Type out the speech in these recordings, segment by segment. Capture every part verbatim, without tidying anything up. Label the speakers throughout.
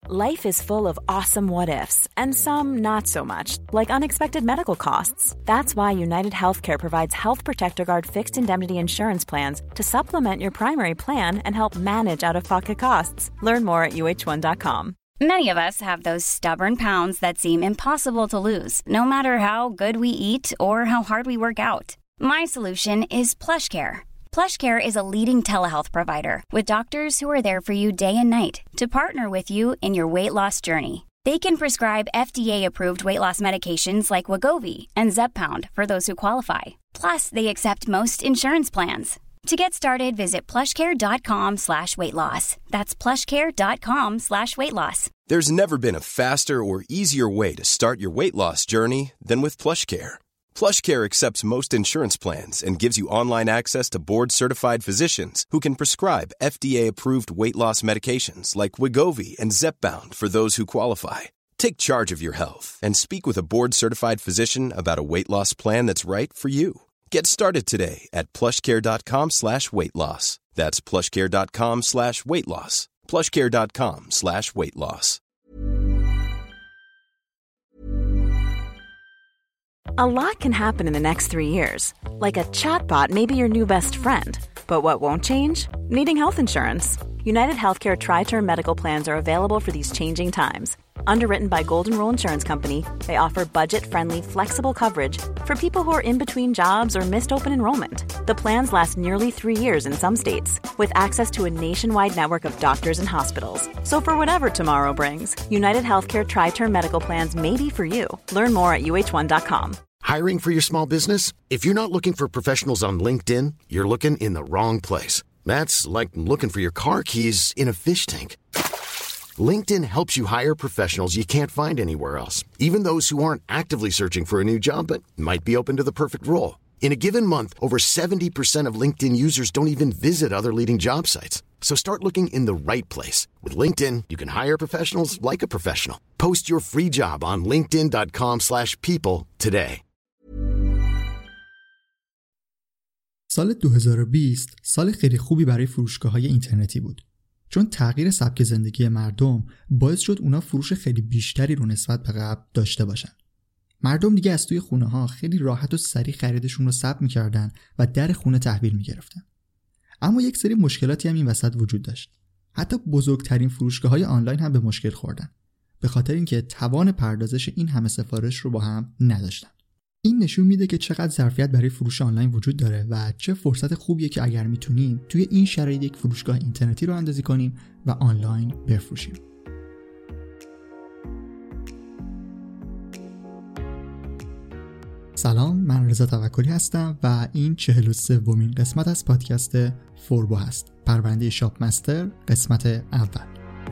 Speaker 1: Life is full of awesome what-ifs, and some not so much, like unexpected medical costs. That's why United Healthcare provides Health Protector Guard fixed indemnity insurance plans to supplement your primary plan and help manage out-of-pocket costs. Learn more at U H one dot com.
Speaker 2: Many of us have those stubborn pounds that seem impossible to lose, no matter how good we eat or how hard we work out. My solution is PlushCare. PlushCare is a leading telehealth provider with doctors who are there for you day and night to partner with you in your weight loss journey. They can prescribe F D A-approved weight loss medications like Wegovy and Zepbound for those who qualify. Plus, they accept most insurance plans. To get started, visit plushcare.com slash weight loss. That's plushcare.com slash weight loss.
Speaker 3: There's never been a faster or easier way to start your weight loss journey than with PlushCare. PlushCare accepts most insurance plans and gives you online access to board-certified physicians who can prescribe F D A-approved weight loss medications like Wegovy and Zepbound for those who qualify. Take charge of your health and speak with a board-certified physician about a weight loss plan that's right for you. Get started today at plushcare.com slash weight loss. That's plushcare.com slash weight loss. plushcare.com slash weight loss.
Speaker 1: A lot can happen in the next three years. Like a chatbot may be your new best friend. But what won't change? Needing health insurance. United Healthcare Tri-Term Medical Plans are available for these changing times. Underwritten by Golden Rule Insurance Company, they offer budget-friendly, flexible coverage for people who are in between jobs or missed open enrollment. The plans last nearly three years in some states, with access to a nationwide network of doctors and hospitals. So for whatever tomorrow brings, United Healthcare Tri-Term Medical Plans may be for you. Learn more at U H one dot com.
Speaker 4: Hiring for your small business? If you're not looking for professionals on LinkedIn, you're looking in the wrong place. That's like looking for your car keys in a fish tank. LinkedIn helps you hire professionals you can't find anywhere else, even those who aren't actively searching for a new job but might be open to the perfect role. In a given month, over seventy percent of LinkedIn users don't even visit other leading job sites. So start looking in the right place. With LinkedIn, you can hire professionals like a professional. Post your free job on linkedin.com slash people today.
Speaker 5: سال دو هزار و بیست سال خیلی خوبی برای فروشگاه‌های اینترنتی بود. چون تغییر سبک زندگی مردم باعث شد اونا فروش خیلی بیشتری رو نسبت به قبل داشته باشن. مردم دیگه از توی خونه ها خیلی راحت و سریع خریدشون رو ثبت می‌کردن و در خونه تحویل می‌گرفتن. اما یک سری مشکلاتی هم این وسط وجود داشت. حتی بزرگترین فروشگاه‌های آنلاین هم به مشکل خوردن. به خاطر اینکه توان پردازش این همه سفارش رو با هم نداشتن. این نشون میده که چقدر ظرفیت برای فروش آنلاین وجود داره و چه فرصت خوبیه که اگر میتونیم توی این شرایط یک فروشگاه اینترنتی رو اندازی کنیم و آنلاین بفروشیم. سلام، من رضا توکلی هستم و این چهل و سومین قسمت از پادکست فوربو هست. پرونده شاپ مستر قسمت اول.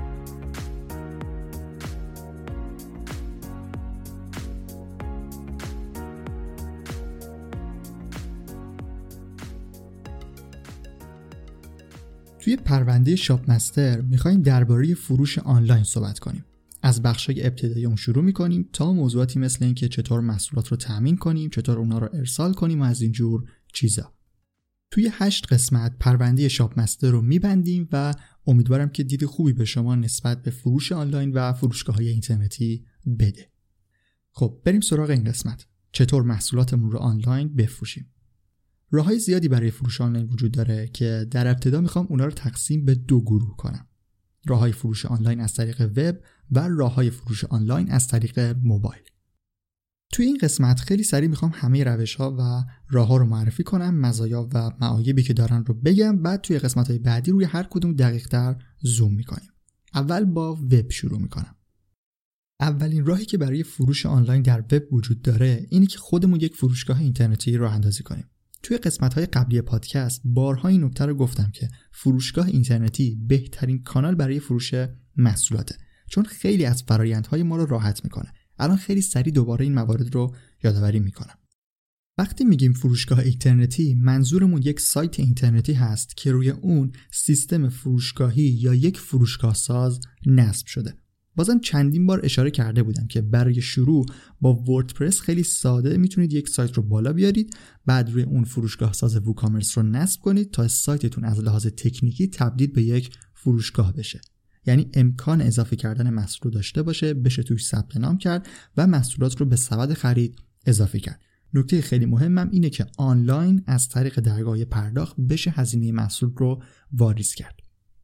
Speaker 5: توی پرونده شاپ مستر میخوایم درباره فروش آنلاین صحبت کنیم. از بخشای ابتدایی اون شروع میکنیم تا موضوعاتی مثل این که چطور محصولات رو تامین کنیم، چطور اونا رو ارسال کنیم و از اینجور چیزا. توی هشت قسمت پرونده شاپ مستر رو میبندیم و امیدوارم که دید خوبی به شما نسبت به فروش آنلاین و فروشگاه‌های اینترنتی بده. خب بریم سراغ این قسمت. چطور محصولاتمون رو آنلاین بفروشیم؟ راه‌های زیادی برای فروش آنلاین وجود داره که در ابتدا میخوام اونا رو تقسیم به دو گروه کنم. راه‌های فروش آنلاین از طریق وب و راه‌های فروش آنلاین از طریق موبایل. توی این قسمت خیلی سریع میخوام همه روش‌ها و راه‌ها رو معرفی کنم، مزایا و معایبی که دارن رو بگم، بعد توی قسمت‌های بعدی روی هر کدوم دقیق‌تر زوم می‌کنیم. اول با وب شروع می‌کنم. اولین راهی که برای فروش آنلاین در وب وجود داره اینه که خودمون یک فروشگاه اینترنتی راه اندازی کنیم. توی قسمت‌های قبلی پادکست بارها این نکته رو گفتم که فروشگاه اینترنتی بهترین کانال برای فروش محصولاته، چون خیلی از فرآیندهای ما رو راحت میکنه. الان خیلی سریع دوباره این موارد رو یادآوری میکنم. وقتی میگیم فروشگاه اینترنتی، منظورمون یک سایت اینترنتی هست که روی اون سیستم فروشگاهی یا یک فروشگاه ساز نصب شده. بازم چندین بار اشاره کرده بودم که برای شروع با وردپرس خیلی ساده میتونید یک سایت رو بالا بیارید، بعد روی اون فروشگاه ساز ووکامرس رو نصب کنید تا سایتتون از لحاظ تکنیکی تبدیل به یک فروشگاه بشه. یعنی امکان اضافه کردن محصول داشته باشه، بشه توش ثبت نام کرد و محصولات رو به سبد خرید اضافه کرد. نکته خیلی مهمم اینه که آنلاین از طریق درگاه پرداخت بشه هزینه محصول رو واریز کرد.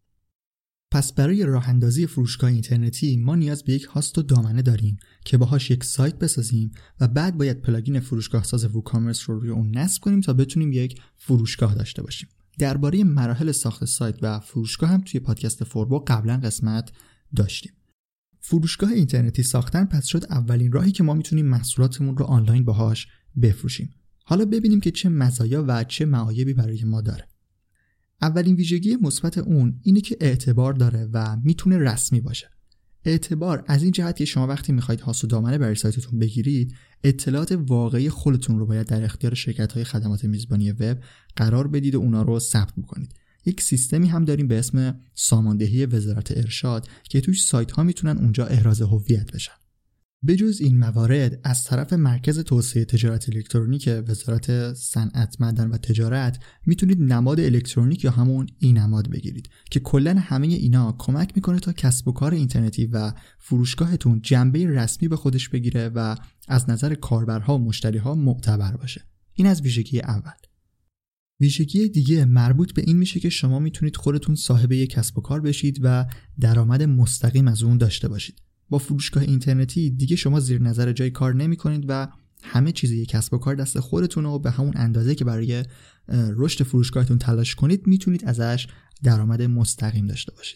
Speaker 5: پس برای راه اندازی فروشگاه اینترنتی ما نیاز به یک هاست و دامنه داریم که باهاش یک سایت بسازیم و بعد باید پلاگین فروشگاه ساز ووکامرس رو روی اون نصب کنیم تا بتونیم یک فروشگاه داشته باشیم. درباره مراحل ساخت سایت و فروشگاه هم توی پادکست فوربو قبلا قسمت داشتیم. فروشگاه اینترنتی ساختن پس شد اولین راهی که ما میتونیم محصولاتمون رو آنلاین باهاش بفروشیم. حالا ببینیم که چه مزایا و چه معایبی برای ما داره. اولین ویژگی مثبت اون اینه که اعتبار داره و میتونه رسمی باشه. اعتبار از این جهت که شما وقتی میخواید هاست و دامنه برای سایتتون بگیرید، اطلاعات واقعی خودتون رو باید در اختیار شرکت‌های خدمات میزبانی وب قرار بدید و اونا رو ثبت بکنید. یک سیستمی هم داریم به اسم ساماندهی وزارت ارشاد که توش سایت‌ها میتونن اونجا احراز هویت بشن. بجز این موارد از طرف مرکز توسعه تجارت الکترونیک وزارت صنعت، معدن و تجارت میتونید نماد الکترونیک یا همون ای نماد بگیرید که کلاً همه اینا کمک میکنه تا کسب و کار اینترنتی و فروشگاهتون جنبه رسمی به خودش بگیره و از نظر کاربرها و مشتریها معتبر باشه. این از ویژگی اول. ویژگی دیگه مربوط به این میشه که شما میتونید خودتون صاحب یک کسب و کار بشید و درآمد مستقیم از اون داشته باشید. با فروشگاه اینترنتی دیگه شما زیر نظر جای کار نمی کنید و همه چیز یک کسب و کار دست خودتونه و به همون اندازه که برای رشد فروشگاهتون تلاش کنید میتونید ازش درآمد مستقیم داشته باشید.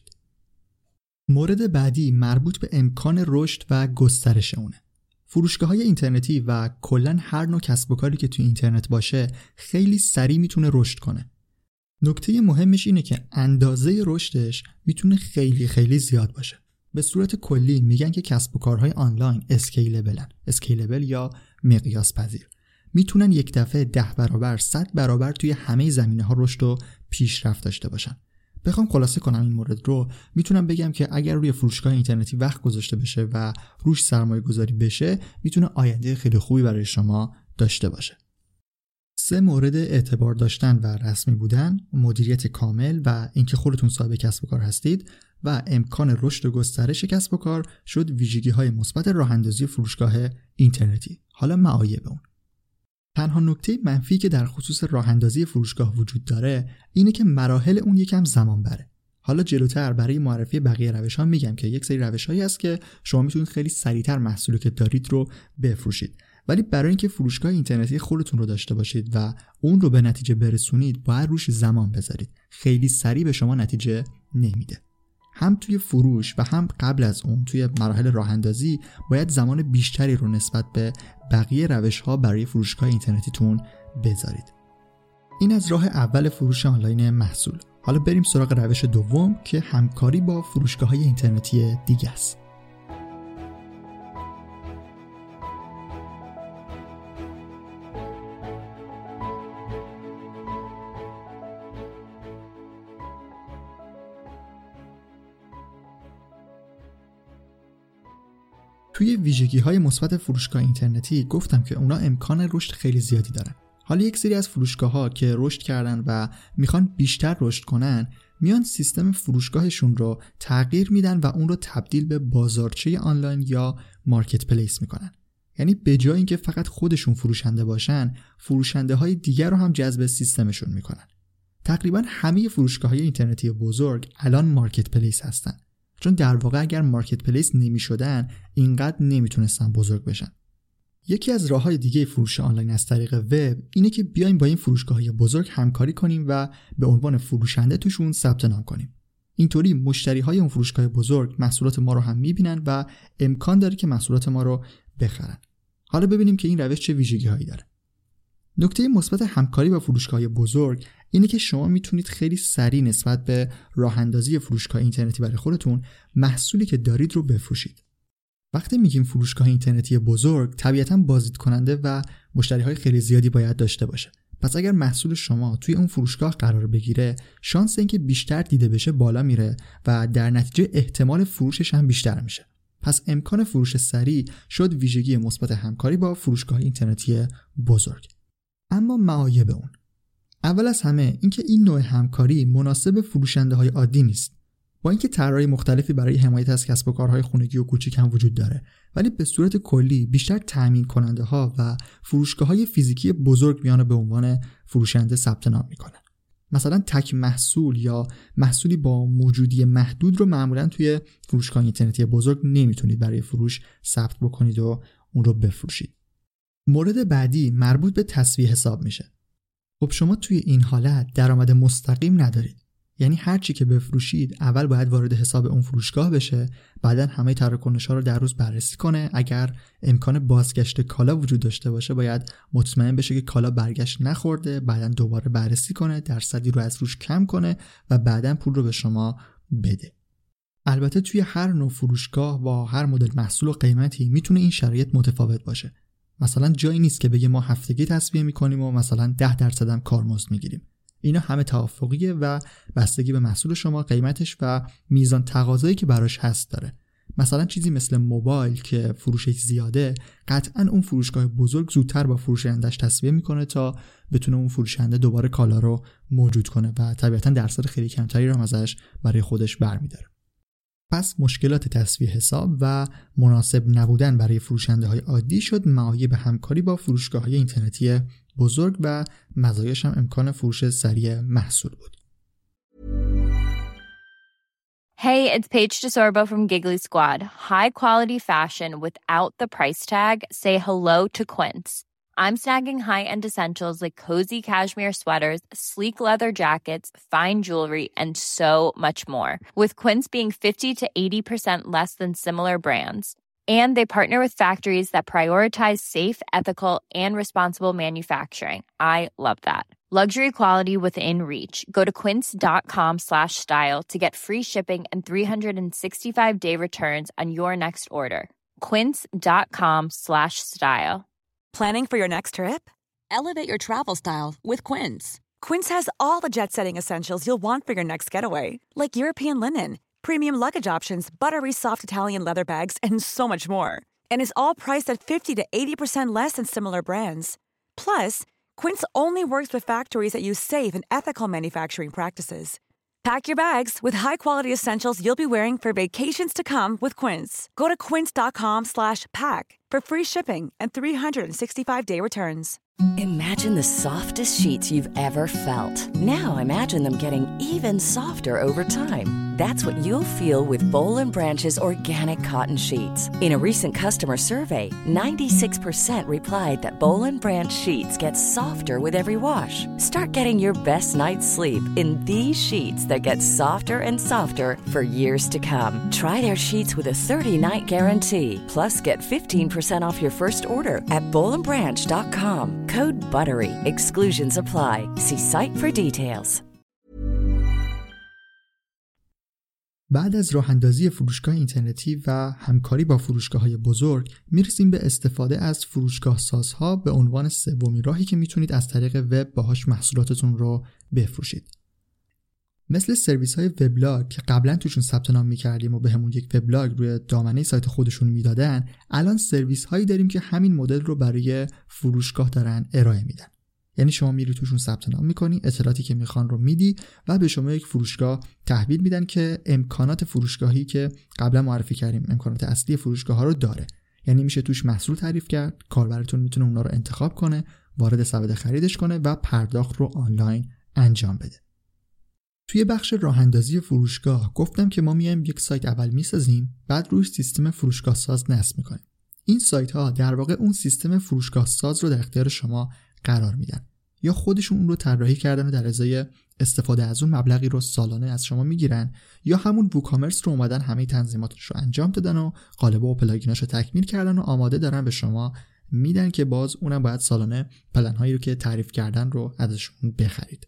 Speaker 5: مورد بعدی مربوط به امکان رشد و گسترش اونه. فروشگاه‌های اینترنتی و کلاً هر نوع کسب و کاری که توی اینترنت باشه خیلی سریع میتونه رشد کنه. نکته مهمش اینه که اندازه رشدش میتونه خیلی خیلی زیاد باشه. به صورت کلی میگن که کسب و کارهای آنلاین اسکیلبلن، اسکیلبل یا مقیاس پذیر. میتونن یک دفعه ده برابر، صد برابر توی همه زمینه‌ها رشد و پیشرفت داشته باشن. بخوام خلاصه کنم این مورد رو، میتونم بگم که اگر روی فروشگاه اینترنتی وقت گذاشته بشه و روش سرمایه گذاری بشه، میتونه آینده خیلی خوبی برای شما داشته باشه. سه مورد اعتبار داشتن و رسمی بودن، مدیریت کامل و اینکه خودتون صاحب کسب و کار هستید و امکان رشد و گسترش کسب و کار شد ویژگی‌های مثبت راه‌اندازی فروشگاه اینترنتی. حالا معایب اون. تنها نکته منفی که در خصوص راه‌اندازی فروشگاه وجود داره اینه که مراحل اون یکم زمان بره. حالا جلوتر برای معرفی بقیه روش‌ها میگم که یک سری روش‌هایی هست که شما میتونید خیلی سریعتر محصولی که دارید رو بفروشید. ولی برای اینکه فروشگاه اینترنتی خودتون رو داشته باشید و اون رو به نتیجه برسونید، باید روش زمان بذارید. خیلی سریع به شما نتیجه نمیده. هم توی فروش و هم قبل از اون توی مراحل راه‌اندازی باید زمان بیشتری رو نسبت به بقیه روش‌ها برای فروشگاه اینترنتیتون بذارید. این از راه اول فروش آنلاین محصول. حالا بریم سراغ روش دوم که همکاری با فروشگاه‌های اینترنتی دیگه است. توی ویژگی‌های مثبت فروشگاه اینترنتی گفتم که اونا امکان رشد خیلی زیادی دارن. حالا یک سری از فروشگاه‌ها که رشد کردن و میخوان بیشتر رشد کنن، میان سیستم فروشگاهشون رو تغییر میدن و اون رو تبدیل به بازارچه آنلاین یا مارکت پلیس میکنن. یعنی به جای اینکه فقط خودشون فروشنده باشن، فروشنده‌های دیگر رو هم جذب سیستمشون میکنن. تقریبا همه فروشگاه‌های اینترنتی بزرگ الان مارکت پلیس هستن. چون در واقع اگر مارکت پلیس نمی شدن اینقدر نمیتونستن بزرگ بشن. یکی از راه‌های دیگه فروش آنلاین از طریق وب اینه که بیایم با این فروشگاه‌های بزرگ همکاری کنیم و به عنوان فروشنده توشون ثبت نام کنیم. اینطوری مشتری‌های اون فروشگاه بزرگ محصولات ما رو هم می‌بینن و امکان داره که محصولات ما رو بخرن. حالا ببینیم که این روش چه ویژگی‌هایی داره. نکته مثبت همکاری با فروشگاه‌های بزرگ اینه که شما میتونید خیلی سریع نسبت به راه‌اندازی فروشگاه اینترنتی برای خودتون محصولی که دارید رو بفروشید. وقتی میگیم فروشگاه اینترنتی بزرگ، طبیعتاً بازدید کننده و مشتری‌های خیلی زیادی باید داشته باشه. پس اگر محصول شما توی اون فروشگاه قرار بگیره، شانس اینکه بیشتر دیده بشه بالا میره و در نتیجه احتمال فروشش هم بیشتر میشه. پس امکان فروش سریع شد ویژگی مثبت همکاری با فروشگاه اینترنتی بزرگ. اما معایب اون، اول از همه اینکه این نوع همکاری مناسب فروشنده های عادی نیست. با اینکه طرح‌های مختلفی برای حمایت از کسب و کارهای خانگی و کوچیک هم وجود داره، ولی به صورت کلی بیشتر تامین کننده ها و فروشگاه‌های فیزیکی بزرگ میان به عنوان فروشنده ثبت نام میکنن. مثلا تک محصول یا محصولی با موجودی محدود رو معمولا توی فروشگاه اینترنتی بزرگ نمیتونید برای فروش ثبت بکنید و اون رو بفروشید. مورد بعدی مربوط به تسویه حساب میشه. خب شما توی این حالت درآمد مستقیم ندارید. یعنی هر چی که بفروشید اول باید وارد حساب اون فروشگاه بشه، بعدن همه تراکنش‌ها رو در روز بررسی کنه. اگر امکان بازگشت کالا وجود داشته باشه باید مطمئن بشه که کالا برگشت نخورده، بعدن دوباره بررسی کنه، درصدی رو از روش کم کنه و بعدن پول رو به شما بده. البته توی هر نوع فروشگاه با هر مدل محصول و قیمتی میتونه این شرایط متفاوت باشه. مثلا جایی نیست که بگه ما هفتگی تسویه میکنیم و مثلا ده درصد هم کارمزد میگیریم. اینا همه توافقیه و بستگی به محصول شما، قیمتش و میزان تقاضایی که براش هست داره. مثلا چیزی مثل موبایل که فروشش زیاده، قطعاً اون فروشگاه بزرگ زودتر با فروشندش تسویه میکنه تا بتونه اون فروشنده دوباره کالا رو موجود کنه و طبیعتاً درصد خیلی کمتری رو ازش برای خودش برمی‌داره. پس مشکلات تسویه حساب و مناسب نبودن برای فروشنده های عادی شد معایب همکاری با فروشگاه های اینترنتی بزرگ و مزایاش هم امکان فروش سریع محصول بود.
Speaker 6: Hey, it's Paige DeSorbo from Giggly Squad. High quality fashion without the price tag. Say hello to Quince. I'm snagging high-end essentials like cozy cashmere sweaters, sleek leather jackets, fine jewelry, and so much more. With Quince being fifty to eighty percent less than similar brands. And they partner with factories that prioritize safe, ethical, and responsible manufacturing. I love that. Luxury quality within reach. Go to quince.com slash style to get free shipping and three sixty-five day returns on your next order. Quince.com slash style.
Speaker 7: Planning for your next trip? Elevate your travel style with Quince. Quince has all the jet-setting essentials you'll want for your next getaway, like European linen, premium luggage options, buttery soft Italian leather bags, and so much more. And is all priced at fifty to eighty percent less than similar brands. Plus, Quince only works with factories that use safe and ethical manufacturing practices. Pack your bags with high-quality essentials you'll be wearing for vacations to come with Quince. Go to quince.com slash pack for free shipping and three sixty-five day returns.
Speaker 8: Imagine the softest sheets you've ever felt. Now imagine them getting even softer over time. That's what you'll feel with Boll and Branch's organic cotton sheets. In a recent customer survey, ninety-six percent replied that Boll and Branch sheets get softer with every wash. Start getting your best night's sleep in these sheets that get softer and softer for years to come. Try their sheets with a thirty night guarantee. Plus, get fifteen percent off your first order at boll and branch dot com. Code BUTTERY. Exclusions apply. See site for details.
Speaker 5: بعد از راه اندازی فروشگاه اینترنتی و همکاری با فروشگاه‌های بزرگ، میرسیم به استفاده از فروشگاه سازها به عنوان سومین راهی که میتونید از طریق وب باهاش محصولاتتون رو بفروشید. مثل سرویس‌های وبلاگ که قبلا توشون ثبت نام می‌کردیم و بهمون یک وبلاگ روی دامنه سایت خودشون میدادن، الان سرویس‌هایی داریم که همین مدل رو برای فروشگاه دارن ارائه میدن. یعنی شما میری توشون ثبت نام می‌کنی، اطلاعاتی که میخوان رو میدی و به شما یک فروشگاه تحویل میدن که امکانات فروشگاهی که قبلا معرفی کردیم، امکانات اصلی فروشگاه‌ها رو داره. یعنی میشه توش محصول تعریف کرد، کاربرتون میتونه اونا رو انتخاب کنه، وارد سبد خریدش کنه و پرداخت رو آنلاین انجام بده. توی بخش راه اندازی فروشگاه گفتم که ما میایم یک سایت اول میسازیم، بعد روی سیستم فروشگاه ساز نصب میکنیم. این سایت ها در واقع اون سیستم فروشگاه ساز رو در اختیار شما قرار میدن، یا خودشون اون رو طراحی کردن و در ازای استفاده از اون مبلغی رو سالانه از شما میگیرن، یا همون ووکامرس رو اومدن همه تنظیماتش رو انجام دادن و قالب‌ها و پلاگیناش رو تکمیل کردن و آماده دارن به شما میدن که باز اونم باید سالانه پلن هایی رو که تعریف کردن رو ازشون بخرید.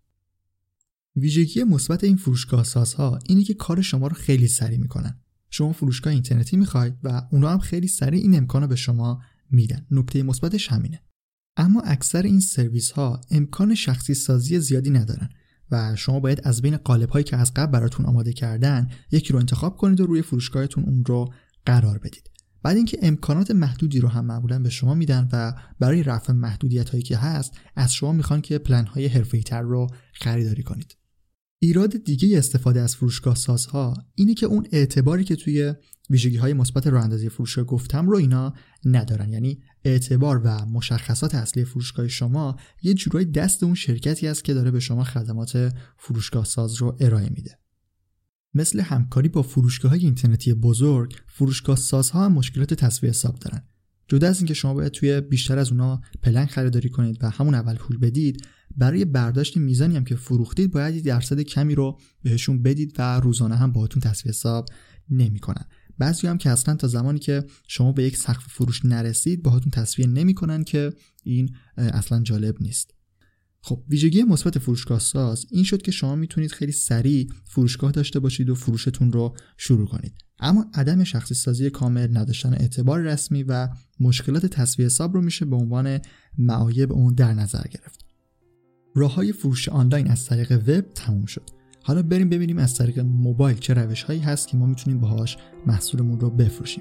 Speaker 5: ویژگی مثبت این فروشگاه سازها اینه که کار شما رو خیلی سریع میکنن. شما فروشگاه اینترنتی میخواید و اونا هم خیلی سریع این امکانو به شما میدن. نکته مثبتش همینه. اما اکثر این سرویس ها امکان شخصی سازی زیادی ندارن و شما باید از بین قالب هایی که از قبل براتون آماده کردن یکی رو انتخاب کنید و روی فروشگاهتون اون رو قرار بدید. بعد اینکه امکانات محدودی رو هم معمولا به شما میدن و برای رفع محدودیت هایی که هست از شما میخوان که پلن های حرفه‌ای تر رو خریداری کنید. ایراد دیگه استفاده از فروشگاه سازها اینه که اون اعتباری که توی ویژگی‌های مثبت راه‌اندازی فروشگاه گفتم رو اینا ندارن. یعنی اعتبار و مشخصات اصلی فروشگاه شما یه جورایی دست اون شرکتی است که داره به شما خدمات فروشگاه ساز رو ارائه میده. مثل همکاری با فروشگاه‌های اینترنتی بزرگ، فروشگاه سازها هم مشکلات تسویه حساب دارن. جدا از اینکه شما باید توی بیشتر از اونا پلن خریداری کنید و همون اول پول بدید، برای برداشت میزانی هم که فروختید باید یه درصد کمی رو بهشون بدید و روزانه هم باهاتون تسویه حساب نمی‌کنن. بعضی هم که اصلا تا زمانی که شما به یک سقف فروش نرسید باهاتون تسویه نمی‌کنن که این اصلا جالب نیست. خب ویژگی مثبت فروشگاه ساز این شد که شما میتونید خیلی سریع فروشگاه داشته باشید و فروشتون رو شروع کنید. اما عدم شخصی سازی کامل، نداشتن اعتبار رسمی و مشکلات تسویه حساب رو میشه به عنوان معایب اون در نظر گرفت. راههای فروش آنلاین از طریق وب تموم شد. حالا بریم ببینیم از طریق موبایل چه روش‌هایی هست که ما میتونیم باهاش محصولمون رو بفروشیم.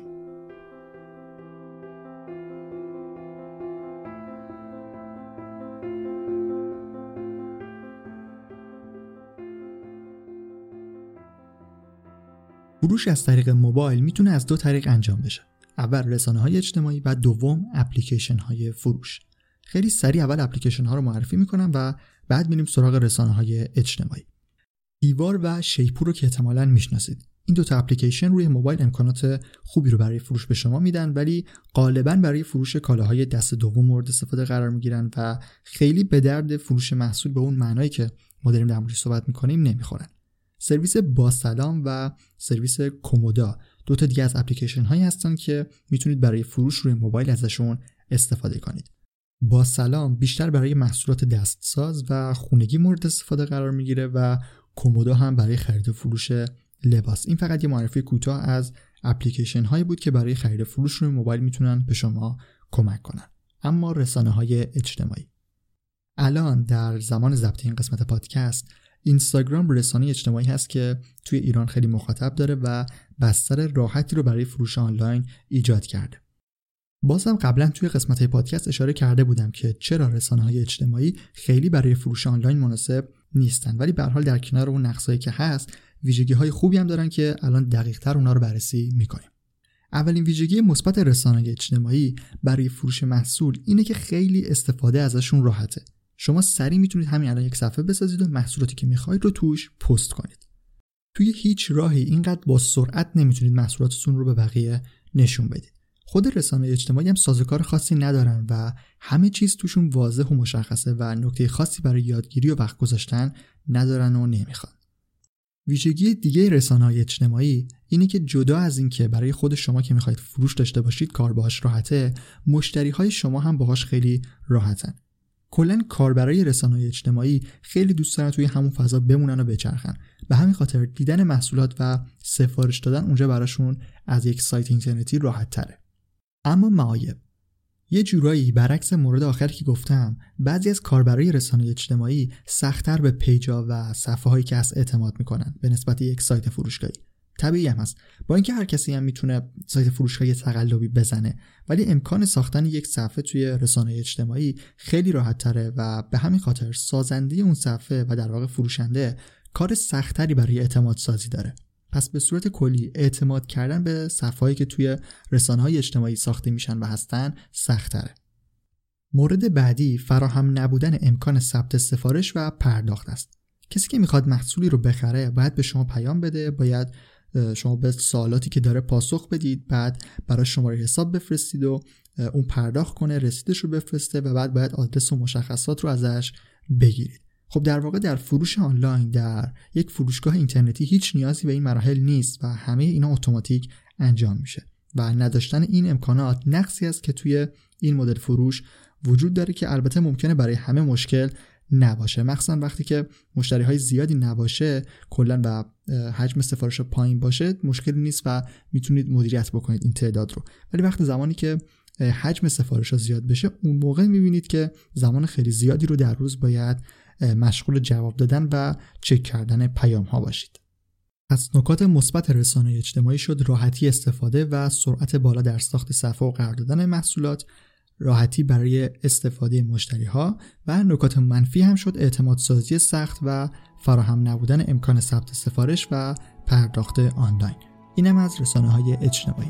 Speaker 5: فروش از طریق موبایل میتونه از دو طریق انجام بشه. اول رسانه‌های اجتماعی و دوم اپلیکیشن‌های فروش. خیلی سریع اول اپلیکیشن‌ها رو معرفی میکنم و بعد میریم سراغ رسانه‌های اجتماعی. دیوار و شیپور رو که احتمالاً میشناسید. این دو تا اپلیکیشن روی موبایل امکانات خوبی رو برای فروش به شما میدن، ولی غالباً برای فروش کالاهای دست دوم مورد استفاده قرار میگیرن و خیلی به درد فروش محصول به اون معنایی که ما داریم در موردش صحبت میکنیم نمیخورن. سرویس با سلام و سرویس کومودا دو تا دیگه از اپلیکیشن هایی هستن که میتونید برای فروش روی موبایل ازشون استفاده کنید. با سلام بیشتر برای محصولات دستساز و خونگی مورد استفاده قرار میگیره و کومودا هم برای خرید و فروش لباس. این فقط یه معرفی کوتاه از اپلیکیشن هایی بود که برای خرید و فروش روی موبایل میتونن به شما کمک کنن. اما رسانه های اجتماعی، الان در زمان ضبط این قسمت پادکست اینستاگرام رسانه اجتماعی هست که توی ایران خیلی مخاطب داره و بستر راحتی رو برای فروش آنلاین ایجاد کرده. بازم قبلا توی قسمت‌های پادکست اشاره کرده بودم که چرا رسانه‌های اجتماعی خیلی برای فروش آنلاین مناسب نیستن، ولی به هر حال در کنار اون نقصایی که هست ویژگی‌های خوبی هم دارن که الان دقیق‌تر اونها رو بررسی می‌کنیم. اولین ویژگی مثبت رسانه‌های اجتماعی برای فروش محصول اینه که خیلی استفاده ازشون راحته. شما سریع میتونید همین الان یک صفحه بسازید و محصولاتی که میخواید رو توش پست کنید. توی هیچ راهی اینقدر با سرعت نمیتونید محصولاتتون رو به بقیه نشون بدید. خود رسانه‌های اجتماعی هم سازوکار خاصی ندارن و همه چیز توشون واضح و مشخصه و نکته خاصی برای یادگیری و وقت گذاشتن ندارن و نمیخوان. ویژگی دیگه رسانه‌های اجتماعی اینه که جدا از این که برای خود شما که میخواید فروش داشته باشید کار باهاش راحته، مشتری‌های شما هم باهاش خیلی راحتن. کلاً کاربرای رسانه‌های اجتماعی خیلی دوست دارن توی همون فضا بمونن و بچرخن. به همین خاطر دیدن محصولات و سفارش دادن اونجا براشون از یک سایت اینترنتی راحت تره. اما معایب، یه جورایی برعکس مورد آخری که گفتم، بعضی از کاربرای رسانه‌های اجتماعی سخت‌تر به پیجا و صفحه‌هایی که از اعتماد میکنن به نسبت یک سایت فروشگاهی. طبیعی هم هست، با اینکه هر کسی هم میتونه سایت فروشگاهی تقلبی بزنه، ولی امکان ساختن یک صفحه توی رسانه اجتماعی خیلی راحت تره و به همین خاطر سازنده اون صفحه و در واقع فروشنده کار سختری برای اعتماد سازی داره. پس به صورت کلی اعتماد کردن به صفحه‌هایی که توی رسانه‌های اجتماعی ساخته میشن و هستن سخت‌تره. مورد بعدی فراهم نبودن امکان ثبت سفارش و پرداخت است. کسی که میخواد محصولی رو بخره باید به شما پیام بده، باید شما به سوالاتی که داره پاسخ بدید، بعد برای شماره حساب بفرستید و اون پرداخت کنه، رسیدش رو بفرسته و بعد باید آدرس و مشخصات رو ازش بگیرید. خب در واقع در فروش آنلاین در یک فروشگاه اینترنتی هیچ نیازی به این مراحل نیست و همه اینا اتوماتیک انجام میشه و نداشتن این امکانات نقصی است که توی این مدل فروش وجود داره که البته ممکنه برای همه مشکل نباشه، مخصوصا وقتی که مشتری های زیادی نباشه کلا و حجم سفارش پایین باشه مشکلی نیست و میتونید مدیریت بکنید این تعداد رو. ولی وقتی زمانی که حجم سفارش ها زیاد بشه اون موقع میبینید که زمان خیلی زیادی رو در روز باید مشغول جواب دادن و چک کردن پیام ها باشید. پس نکات مثبت رسانه اجتماعی شد راحتی استفاده و سرعت بالا در ساخت صفحه و قرار دادن محصولات راحتی برای استفاده مشتری ها و نکات منفی هم شد اعتماد سازی سخت و فراهم نبودن امکان ثبت سفارش و پرداخت آنلاین. اینم از رسانه‌های اجتماعی.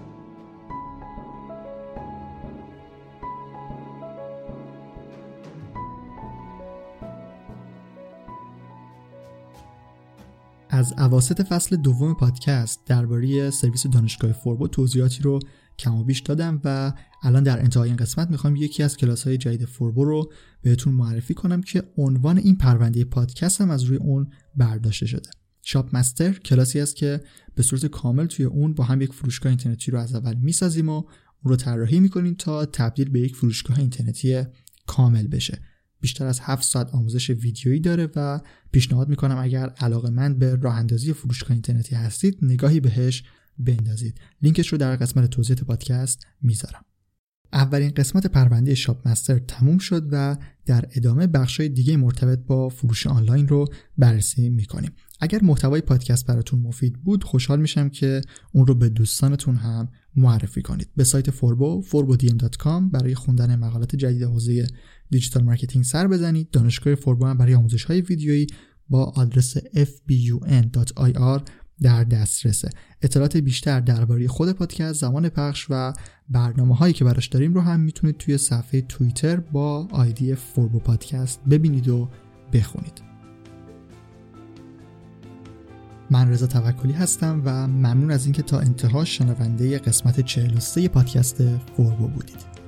Speaker 5: از اواسط فصل دوم پادکست درباره سرویس دانشگاه فوربو توضیحاتی رو کم و بیش دادم و الان در انتهای این قسمت میخوام یکی از کلاس‌های جدید فوربو رو بهتون معرفی کنم که عنوان این پرونده پادکست هم از روی اون برداشته شده. شاپ مستر کلاسی است که به صورت کامل توی اون با هم یک فروشگاه اینترنتی رو از اول میسازیم و اون رو طراحی میکنیم تا تبدیل به یک فروشگاه اینترنتی کامل بشه. بیشتر از هفت ساعت آموزش ویدیویی داره و پیشنهاد میکنم اگر علاقه‌مند به راه اندازی فروشگاه اینترنتی هستید نگاهی بهش بندازید. لینکش رو در قسمت توضیحات پادکست میذارم. اولین قسمت پرونده شاپ مستر تموم شد و در ادامه بخش‌های دیگه مرتبط با فروش آنلاین رو بررسی میکنیم. اگر محتوای پادکست براتون مفید بود خوشحال میشم که اون رو به دوستانتون هم معرفی کنید. به سایت فوربو فوربو دی ام دات کام برای خوندن مقالات جدید حوزه دیجیتال مارکتینگ سر بزنید. دانشگاه فوربو هم برای آموزش‌های ویدیویی با آدرس اف بی یو ان دات آی آر در دسترسه. اطلاعات بیشتر درباره خود پادکست، زمان پخش و برنامه‌هایی که براش داریم رو هم میتونید توی صفحه توییتر با آیدی فوربو پادکست ببینید و بخونید. من رضا توکلی هستم و ممنون از اینکه تا انتها شنونده قسمت چهل و سه پادکست فوربو بودید.